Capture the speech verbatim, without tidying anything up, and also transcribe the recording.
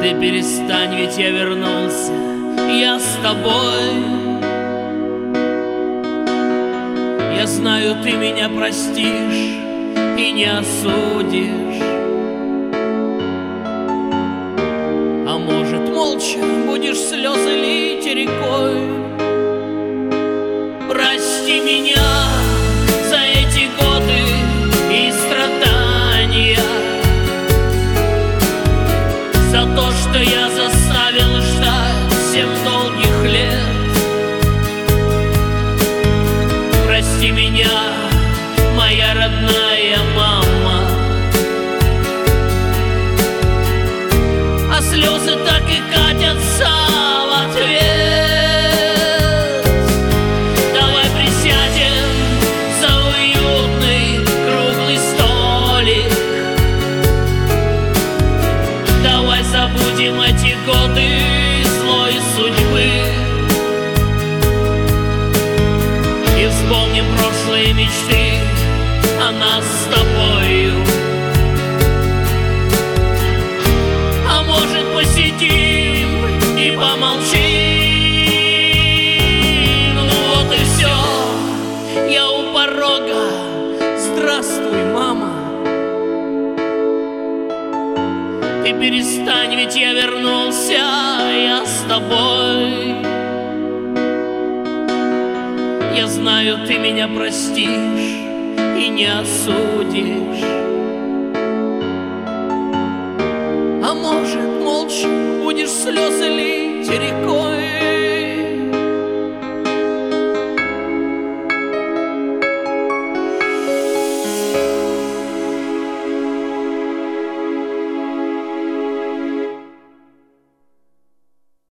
Ты перестань, ведь я вернулся, я с тобой. Я знаю, ты меня простишь и не осудишь. А может, молча будешь слезы лить рекой. Прости меня за эти годы и страдания, за то, что я заставил ждать семь долгих лет. Прости меня, моя родная мама. А слезы так и катятся в ответ. Давай присядем за уютный круглый столик. Давай забудем эти годы злой судьбы и вспомним прошлые мечты о нас с тобою. А может, посидим и помолчим. Ну вот и все, я у порога. Здравствуй, мама. Ты перестань, ведь я вернулся, я с тобой. Я знаю, ты меня простишь и не осудишь. А может, молча будешь слезы лить рекой.